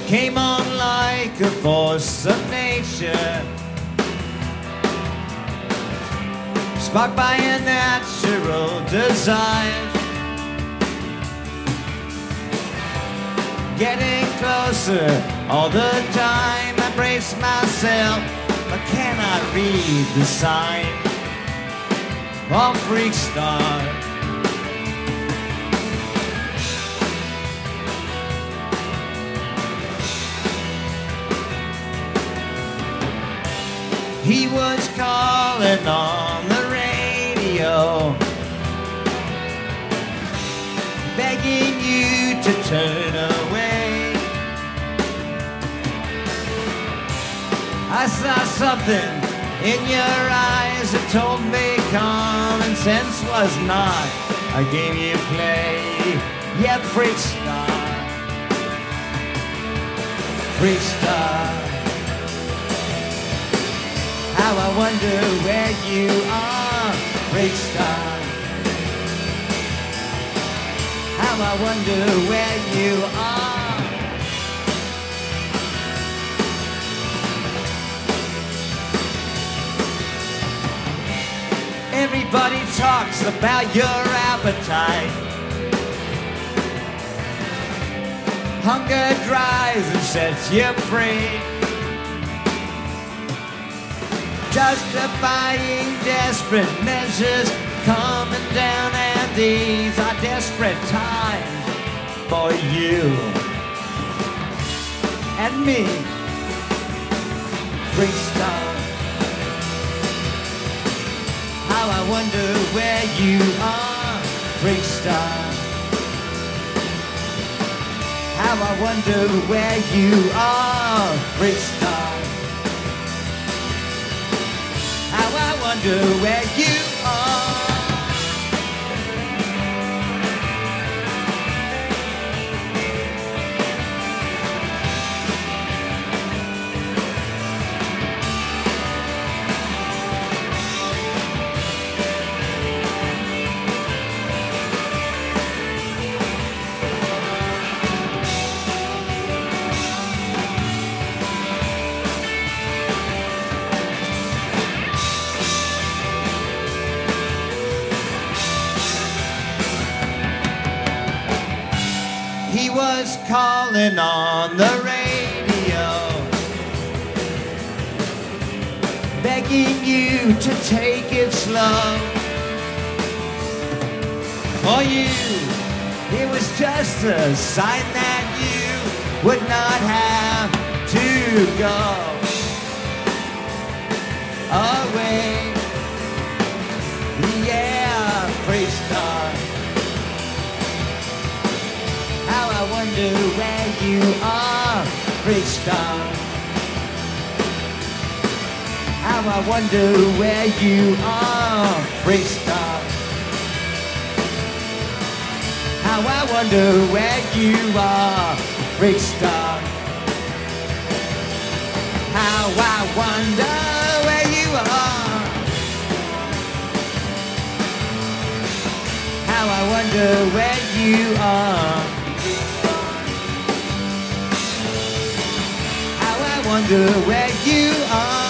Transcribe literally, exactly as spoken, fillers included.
came on like a force of nature, sparked by a natural desire, getting closer all the time. I brace myself, but cannot read the sign. Oh, freak star. He was calling on the radio, begging you to turn away. I saw something in your eyes that told me common sense was not a game you play. Yeah, freak star, freak star. How I wonder where you are, freak star. How I wonder where you are. Everybody talks about your appetite. Hunger drives and sets you free, justifying desperate measures coming down, and these are desperate times for you and me, freak star. How I wonder where you are, freak star. How I wonder where you are, freak star. How I wonder where you are. He was calling on the radio, begging you to take it slow. For you, it was just a sign that you would not have to go away. Yeah, freak star. How I wonder where you are, freak star. How I wonder where you are, freak star. How I wonder where you are, freak star. How I wonder where you are. How I wonder where you are. I wonder where you are.